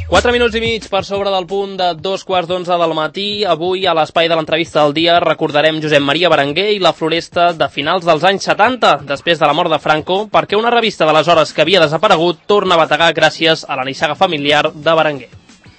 4 minuts i mig per sobre del punt de 2:15 del matí. Avui, a l'espai de l'entrevista del dia, recordarem Josep Maria Berenguer i la Floresta de finals dels anys 70, després de la mort de Franco, perquè una revista d'aleshores que havia desaparegut torna a bategar gràcies a la nissaga familiar de Berenguer.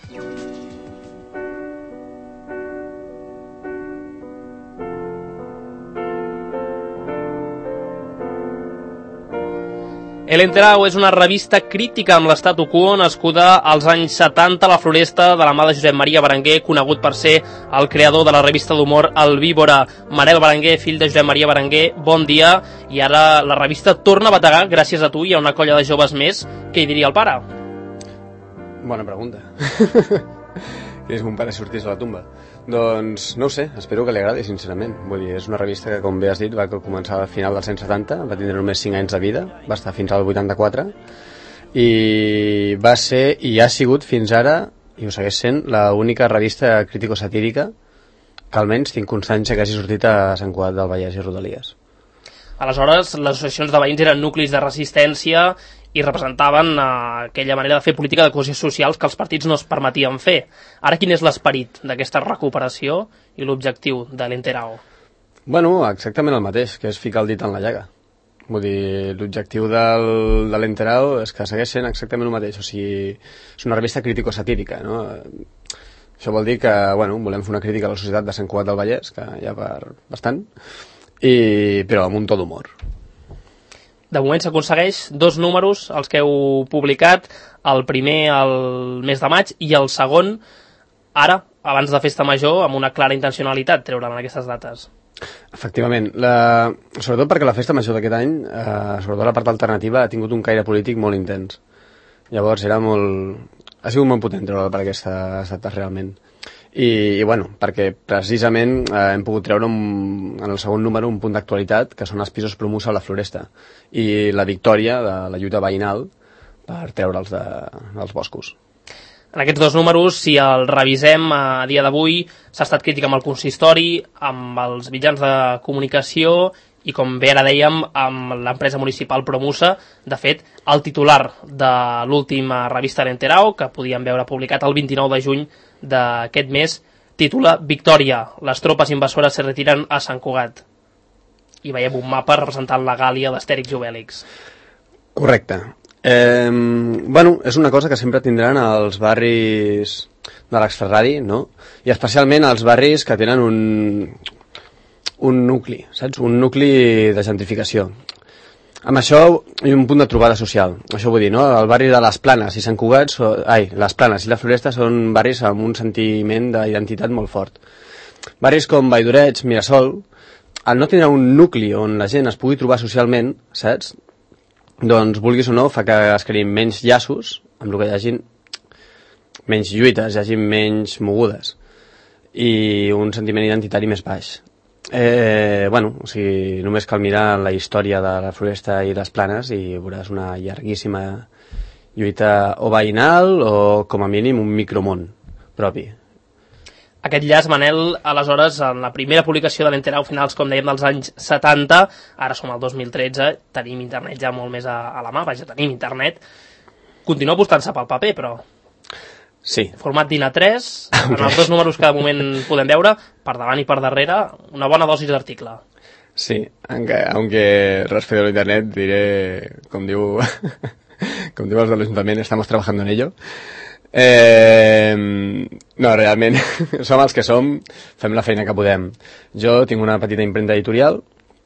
El Enterau és una revista crítica amb l'statu quo nascuda als anys 70 a la Floresta de la mà de Josep Maria Berenguer, conegut per ser el creador de la revista d'humor El Víbora. Manel Berenguer, fill de Josep Maria Berenguer, bon dia. I ara la revista torna a bategar gràcies a tu i a una colla de joves més. Què hi diria el pare? Bona pregunta. Que és mon pare sortís de la tumba. Doncs no ho sé, espero que li agradi, sincerament. Vull dir, és una revista que, com bé has dit, va començar al final dels 170, va tindre només 5 anys de vida, va estar fins al 84, i va ser, i ha sigut fins ara, i ho segueix sent, l'única revista crítico-satírica que almenys tinc constància que hagi sortit a Sant Cugat del Vallès i Rodalies. Aleshores, les associacions de veïns eren nuclis de resistència i representaven aquella manera de fer política de cohesió socials que els partits no es permetien fer. Ara, quin és l'esperit d'aquesta recuperació i l'objectiu de l'Enterau? Bueno, exactament el mateix, que és ficar el dit en la llaga. Vull dir, l'objectiu de l'Enterau és que segueix sent exactament el mateix, o sigui, és una revista crítico-satírica, no? Això vol dir que, bueno, volem fer una crítica a la societat de Sant Cugat del Vallès, que hi ha per bastant, però amb un to d'humor. De moment s'aconsegueix 2 números, els que heu publicat, el primer al mes de maig i el segon ara, abans de Festa Major, amb una clara intencionalitat treure'l en aquestes dates. Efectivament, sobretot perquè la Festa Major d'aquest any, sobretot la part alternativa, ha tingut un caire polític molt intens. Llavors ha sigut molt potent treure'l per aquestes dates realment. I bueno, perquè precisament hem pogut treure en el segon número un punt d'actualitat, que són els pisos Promusa a la Floresta, i la victòria de la lluita veïnal per treure'ls dels boscos. En aquests 2 números, si el revisem a dia d'avui, s'ha estat crític amb el consistori, amb els mitjans de comunicació i, com bé ara dèiem, amb l'empresa municipal Promusa. De fet, el titular de l'última revista l'Enterau, que podíem veure publicat el 29 de juny d'aquest mes, titula Victòria, les tropes invasores se retiren a Sant Cugat. I veiem un mapa representant la Gàlia d'Astèrix i Obèlix. Correcte. Bueno, és una cosa que sempre tindran els barris de l'extraradi, no? I especialment els barris que tenen un nucli, saps? Un nucli de gentrificació. Amb això hi ha un punt de trobada social. Això vull dir, no? El barri de les Planes i Sant Cugat, les Planes i la Floresta són barris amb un sentiment d'identitat molt fort. Barris com Valldorets, Mirasol, al no tenir un nucli on la gent es pugui trobar socialment, saps? Doncs, vulguis o no, fa que es creïn menys llaços, amb el que hi hagin menys lluites, hi hagin menys mogudes, i un sentiment identitari més baix. Bueno, o sigui, només cal mirar la història de la Floresta i les Planes i veuràs una llarguíssima lluita o veïnal o, com a mínim, un micromón propi. Aquest llaç, Manel, aleshores, en la primera publicació de l'Enterau, finals, com dèiem, dels anys 70, ara som al 2013, tenim internet ja molt més a la mà, vaja, tenim internet, continua apostant-se pel paper, però... Sí. Format DIN A3, en els 2 números que de moment podem veure, per davant i per darrere, una bona dosi d'article. Sí, aunque respecto a internet diré, com diu els de l'Ajuntament, estamos trabajando en ello. No, realment, som els que som, fem la feina que podem. Jo tinc una petita impremta editorial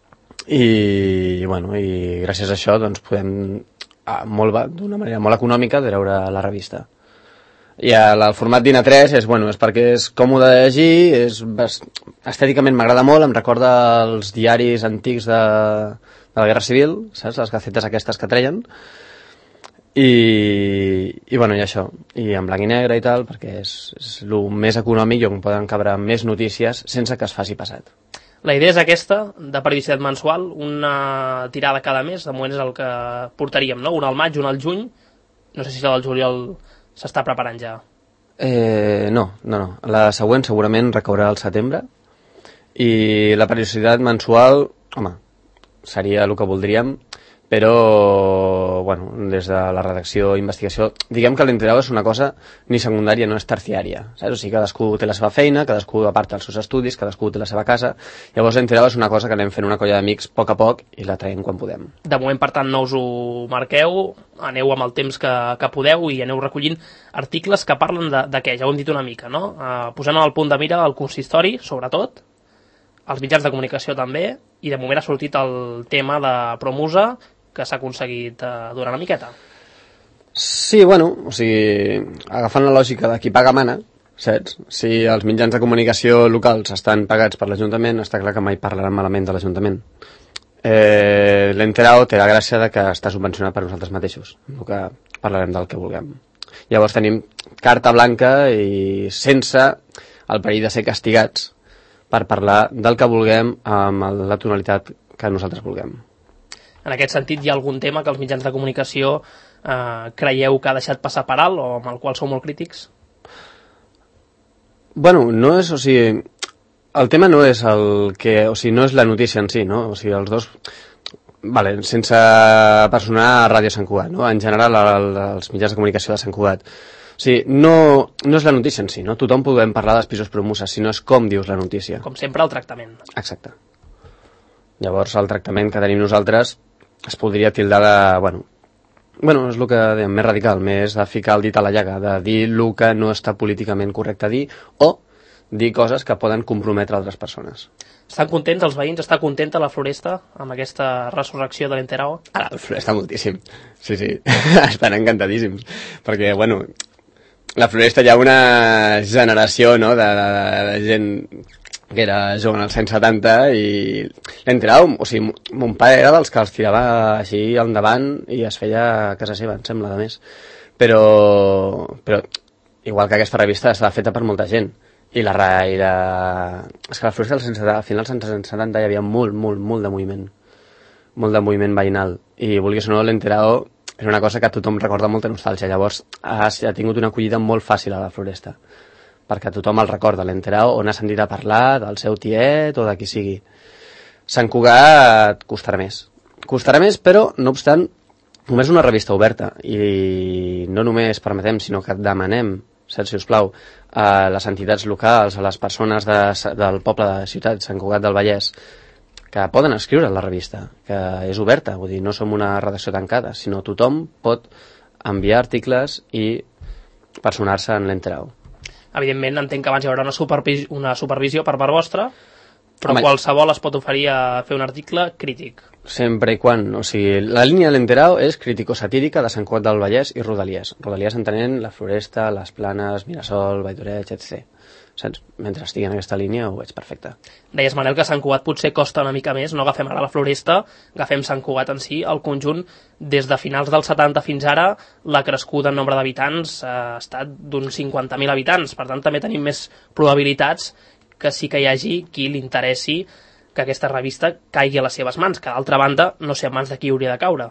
i gràcies a això doncs podem, d'una manera molt econòmica, treure la revista. I el format DIN A3 és perquè és còmode de llegir, estèticament m'agrada molt, em recorda els diaris antics de la Guerra Civil, saps? Les gacetes aquestes que treien, i això, i en blanc i negre i tal, perquè és el més econòmic i on poden cabre més notícies sense que es faci pesat. La idea és aquesta, de periodicitat mensual, una tirada cada mes, de moment és el que portaríem, no? Una al maig, una al juny, no sé si la del juliol s'està preparant ja. No. La següent segurament recaurà al setembre i la periodicitat mensual, home, seria el que voldríem, però bueno, des de la redacció, investigació, diguem que l'Enterao és una cosa ni secundària, no és terciària, saps? O sigui, cadascú té la seva feina, cadascú aparta els seus estudis, cadascú té la seva casa, llavors l'Enterao és una cosa que anem fent una colla d'amics a poc i la traiem quan podem. De moment, per tant, no us ho marqueu, aneu amb el temps que podeu i aneu recollint articles que parlen de què, ja ho hem dit una mica, no? Posant al punt de mira el consistori, sobretot, els mitjans de comunicació també, i de moment ha sortit el tema de Promusa, que s'ha aconseguit durar una miqueta. Sí, bueno, o sigui, agafant la lògica de qui paga mana, saps? Si els mitjans de comunicació locals estan pagats per l'Ajuntament, està clar que mai parlaran malament de l'Ajuntament. L'Enterao té la gràcia de que està subvencionat per nosaltres mateixos, el que parlarem del que vulguem. Llavors tenim carta blanca i sense el perill de ser castigats per parlar del que vulguem amb la tonalitat que nosaltres vulguem. En aquest sentit, hi ha algun tema que els mitjans de comunicació creieu que ha deixat passar per alt o amb el qual sou molt crítics? Bueno, no és, o sigui, el tema no és el que, o sigui, no és la notícia en si, no? O sigui, els dos, vale, sense personar a Ràdio Sant Cugat, no? En general, els mitjans de comunicació de Sant Cugat. O sigui, no és la notícia en si, no? Tothom podem parlar dels pisos Promusa, sinó és com dius la notícia. Com sempre, el tractament. Exacte. Llavors, el tractament que tenim nosaltres es podria tildar de, bueno, és el que dèiem, més radical, més de ficar el dit a la llaga, de dir el que no està políticament correcte dir, o dir coses que poden comprometre altres persones. Estan contents els veïns? Està contenta la Floresta amb aquesta resurrecció de l'Enterao? Ara, la Floresta moltíssim. Sí. Estan encantadíssims. Perquè, bueno, la Floresta hi ha una generació, no?, de gent que era jove als anys 70 i l'Enterao, o sigui, mon pare era dels que els tirava així al davant i es feia a casa seva, em sembla, de més. Però igual que aquesta revista està feta per molta gent. I és que la Floresta a finals dels anys 70 hi havia molt de moviment. Molt de moviment veïnal. I vulguis o no, l'Enterao és una cosa que tothom recorda amb molta nostàlgia. Llavors ha tingut una acollida molt fàcil a la Floresta, perquè tothom el recorda, l'Enterao, on ha sentit a parlar del seu tiet o de qui sigui. Sant Cugat costarà més, però no obstant, només una revista oberta, i no només permetem, sinó que demanem, si us plau, a les entitats locals, a les persones del poble de la ciutat, Sant Cugat del Vallès, que poden escriure la revista, que és oberta, vull dir, no som una redacció tancada, sinó tothom pot enviar articles i personar-se en l'Enterao. Evidentment, entenc que abans hi haurà una supervisió per part vostra, però qualsevol es pot oferir a fer un article crític. Sempre i quan, o sigui, la línia de l'Enterao és crítico-satírica de Sant Cugat del Vallès i Rodalies. Rodalies entenent la Floresta, les Planes, Mirasol, Valldoreig, etc. Saps? Mentre estigui en aquesta línia ho veig perfecte. Deies, Manel, que Sant Cugat potser costa una mica més, no agafem ara la Floresta, agafem Sant Cugat en si, el conjunt, des de finals dels 70 fins ara, la crescuda en nombre d'habitants ha estat d'uns 50.000 habitants, per tant també tenim més probabilitats que sí que hi hagi qui li interessi que aquesta revista caigui a les seves mans, que d'altra banda no sé a mans de qui hauria de caure.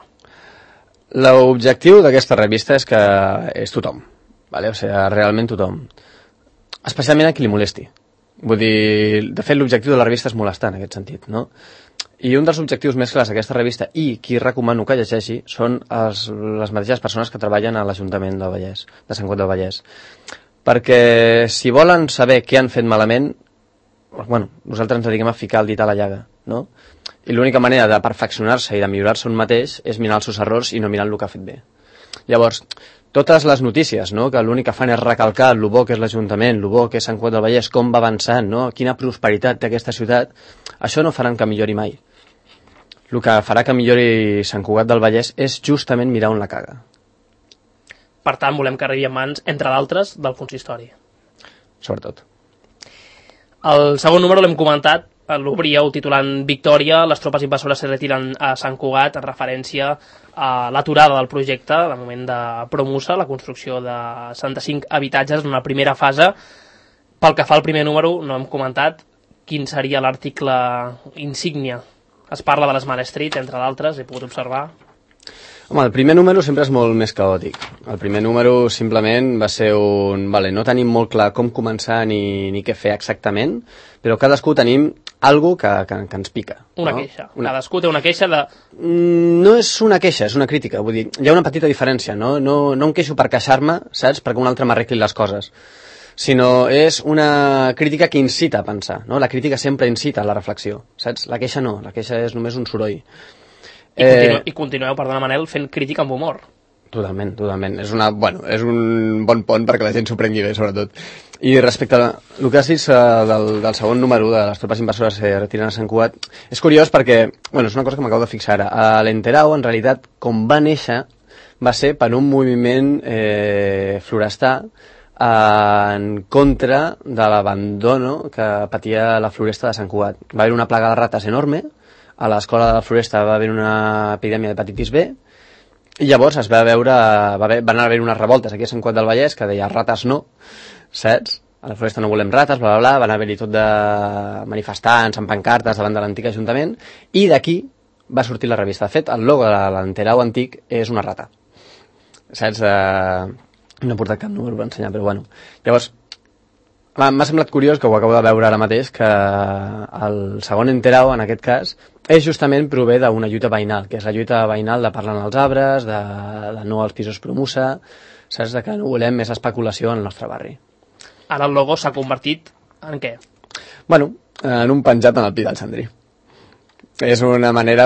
L'objectiu d'aquesta revista és que és tothom, vale? O sigui, realment tothom. Especialment a qui li molesti. Vull dir, de fet, l'objectiu de la revista és molestar en aquest sentit, no? I un dels objectius més clars d'aquesta revista, i qui recomano que llegeixi, són les mateixes persones que treballen a l'Ajuntament del Vallès, de Sant Cugat del Vallès. Perquè si volen saber què han fet malament, bueno, nosaltres ens dediquem a ficar el dit a la llaga, no? I l'única manera de perfeccionar-se i de millorar-se un mateix és mirar els seus errors i no mirar el que ha fet bé. Llavors, totes les notícies, no?, que l'únic que fan és recalcar el bo que és l'Ajuntament, el bo que és Sant Cugat del Vallès, com va avançant, no?, quina prosperitat té aquesta ciutat, això no faran que millori mai. El que farà que millori Sant Cugat del Vallès és justament mirar on la caga. Per tant, volem que arribi en mans, entre d'altres, del consistori. Sobretot. El segon número l'hem comentat, l'obríeu titulant Victòria, les tropes invasores se retiren a Sant Cugat, en referència a l'aturada del projecte, de moment de Promusa, la construcció de 75 habitatges en una primera fase. Pel que fa al primer número, no hem comentat quin seria l'article insígnia. Es parla de l'Smart Street, entre d'altres, he pogut observar. Home, el primer número sempre és molt més caòtic. El primer número simplement va ser no tenim molt clar com començar ni què fer exactament, però cadascú tenim algo que ens pica. Una queixa. Cadascú té una queixa de... No és una queixa, és una crítica. Vull dir, hi ha una petita diferència, no em queixo per queixar-me, saps? Perquè un altre m'arregli les coses. Sinó és una crítica que incita a pensar, no? La crítica sempre incita a la reflexió, saps? La queixa no, la queixa és només un soroll. I continueu, perdona Manel, fent crítica amb humor. Totalment. És un bon pont perquè la gent s'ho prengui bé, sobretot. I respecte a el que has dit del segon número de les tropes invasores que retiren a Sant Cugat, és curiós perquè, és una cosa que m'acabo de fixar ara. A l'Enterau, en realitat, com va néixer, va ser per un moviment florestà en contra de l'abandono que patia la floresta de Sant Cugat. Va haver una plaga de rates enorme, a l'escola de la floresta va haver una epidèmia d'hepatitis B, i llavors van anar a haver unes revoltes aquí a Sant Cugat del Vallès que deia rates no, saps? A la floresta no volem rates, bla, bla, bla, van haver-hi tot de manifestants amb pancartes davant de l'antic ajuntament, i d'aquí va sortir la revista. De fet, el logo de l'Enterau antic és una rata, saps? No he portat cap número per ensenyar, però bueno. Llavors, m'ha semblat curiós, que ho acabo de veure ara mateix, que el segon Enterau, en aquest cas, és justament prové d'una lluita veïnal, que és la lluita veïnal de parlar als arbres, de no als pisos promusa, saps? De que no volem més especulació en el nostre barri. Ara el logo s'ha convertit en què? En un penjat en el pi del Sandri. És una manera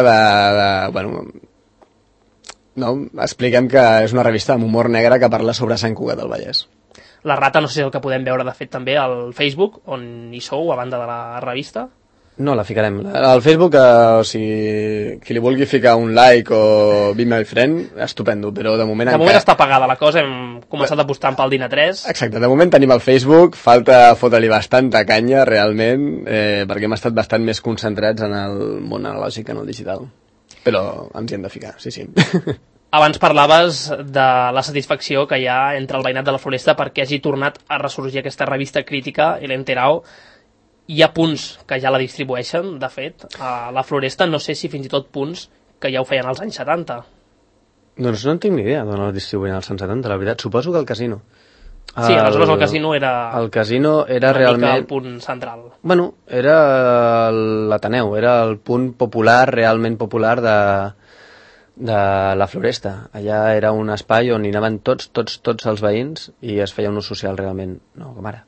expliquem que és una revista amb humor negre que parla sobre Sant Cugat del Vallès. La rata no sé si és el que podem veure de fet també al Facebook, on hi sou a banda de la revista. No, la ficarem. Al Facebook, qui li vulgui ficar un like o be my friend, estupendo, però de moment... De moment està apagada la cosa, hem començat apostant pel Dina 3. Exacte, de moment tenim el Facebook, falta fotre-li bastanta canya, realment, perquè hem estat bastant més concentrats en el món analògic que en el digital. Però ens hi hem de ficar, sí. Abans parlaves de la satisfacció que hi ha entre el veïnat de la Floresta perquè hagi tornat a ressorgir aquesta revista crítica, l'Enterau. Hi ha punts que ja la distribueixen, de fet, a la Floresta. No sé si fins i tot punts que ja ho feien als anys 70. Doncs no en tinc ni idea d'on el distribuïen als anys 70, la veritat. Suposo que al casino. Sí, aleshores el casino era... El casino era realment... el punt central. Era l'Ateneu, era el punt popular, realment popular de la Floresta. Allà era un espai on hi anaven tots els veïns i es feia un ús social realment, no com ara.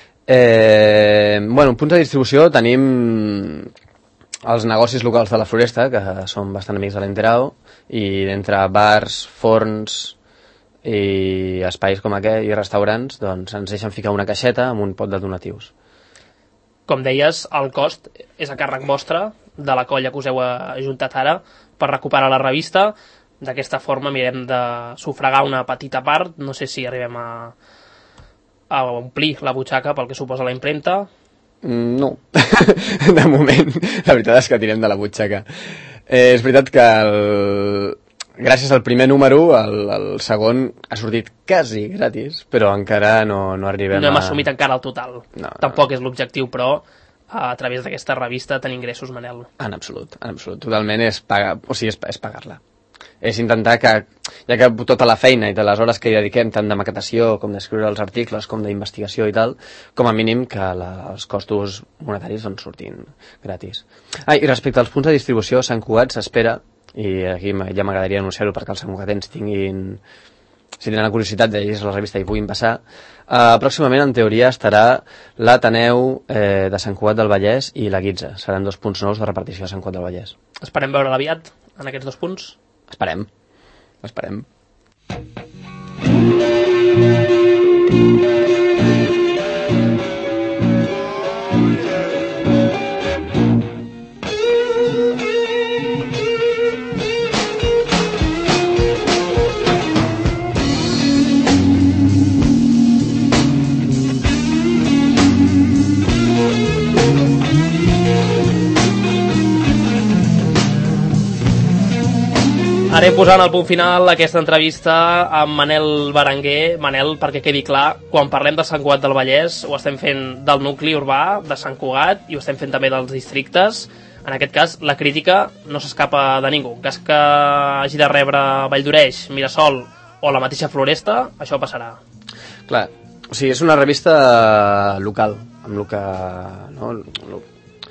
Punts de distribució tenim els negocis locals de la Floresta, que són bastant amics de l'Enterau, i entre bars, forns i espais com aquest i restaurants, doncs ens deixen ficar una caixeta amb un pot de donatius. Com deies, el cost és a càrrec vostre, de la colla que us heu ajuntat ara, per recuperar la revista. D'aquesta forma mirem de sufragar una petita part, no sé si arribem a omplir la butxaca pel que suposa la impremta. No, de moment, la veritat és que tirem de la butxaca. És veritat que gràcies al primer número, el segon ha sortit quasi gratis, però encara no arribem No hem assumit encara el total. No. Tampoc és l'objectiu, però a través d'aquesta revista tenir ingressos, Manel. En absolut. Totalment és pagar-la. És intentar que, ja que tota la feina i de les hores que hi dediquem, tant de maquetació com d'escriure els articles, com d'investigació i tal, com a mínim que els costos monetaris doncs surtin gratis. I respecte als punts de distribució, Sant Cugat s'espera, i aquí ja m'agradaria anunciar-ho perquè els santcugatens si tenen la curiositat de llegir la revista i puguin passar, pròximament en teoria estarà l'Ateneu de Sant Cugat del Vallès i la Guitza. Seran 2 punts nous de repartició a Sant Cugat del Vallès. Esperem veure aviat en aquests 2 punts? Esperem. Anem posant al punt final aquesta entrevista amb Manel Berenguer. Manel, perquè quedi clar, quan parlem de Sant Cugat del Vallès ho estem fent del nucli urbà de Sant Cugat i ho estem fent també dels districtes. En aquest cas, la crítica no s'escapa de ningú. En cas que hagi de rebre Valldoreix, Mirasol o la mateixa Floresta, això passarà. Clar, o sigui, és una revista local, amb el que... No,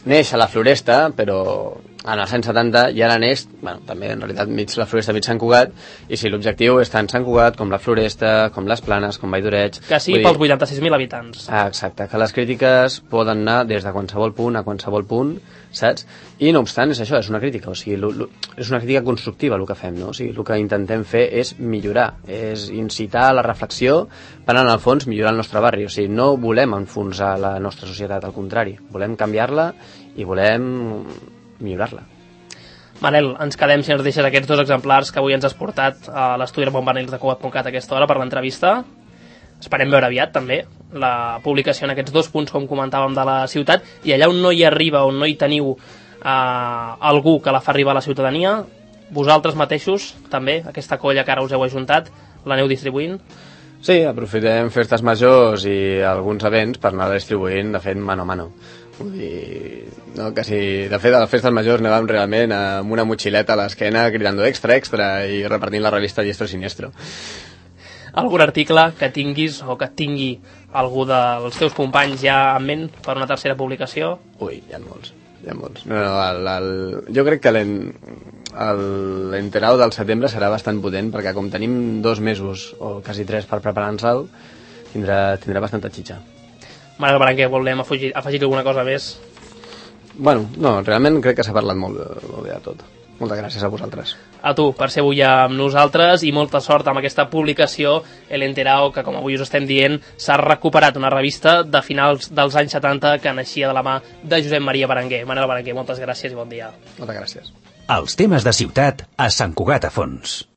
neix a la Floresta, però en els anys 70 ja ara neix, bueno, també en realitat mig la Floresta, mig Sant Cugat, i sí, l'objectiu és tant Sant Cugat com la Floresta, com les Planes, com Vall d'Oreig. Que sí, pels 86.000 habitants. Exacte, que les crítiques poden anar des de qualsevol punt a qualsevol punt, saps? I no obstant, és això, és una crítica, o sigui, és una crítica constructiva el que fem, no? O sigui, el que intentem fer és millorar, és incitar a la reflexió per, en el fons, millorar el nostre barri. O sigui, no volem enfonsar la nostra societat, al contrari, volem canviar-la i volem millorar-la. Manel, ens quedem si ens deixes aquests 2 exemplars que avui ens has portat a l'estudi de Bombarnils de Cugat.cat a aquesta hora per l'entrevista. Esperem veure aviat també la publicació en aquests 2 punts, com comentàvem, de la ciutat, i allà on no hi arriba, on no hi teniu algú que la fa arribar a la ciutadania, vosaltres mateixos també, aquesta colla que ara us heu ajuntat, l'aneu distribuint? Sí, aprofitem festes majors i alguns events per anar distribuint, de fet, mano a mano. Vull dir, no, que si, de fet, a les festes majors anàvem realment amb una motxileta a l'esquena cridant extra, extra i repartint la revista Diestro Siniestro. Algun article que tinguis o que tingui algú dels teus companys ja en ment per una tercera publicació? Ui, hi ha molts. No, jo crec que l'enterau del setembre serà bastant potent, perquè com tenim 2 mesos o quasi 3 per preparar-nos-el, tindrà bastanta xitxa. Manel Berenguer, volem afegir alguna cosa més? Bueno, no, realment crec que s'ha parlat molt bé de tot. Moltes gràcies a vosaltres. A tu, per ser avui amb nosaltres, i molta sort amb aquesta publicació, El Enterao, que com avui us estem dient, s'ha recuperat una revista de finals dels anys 70 que naixia de la mà de Josep Maria Berenguer. Manel Berenguer, moltes gràcies i bon dia. Moltes gràcies. Els temes de ciutat a Sant Cugat a Fons.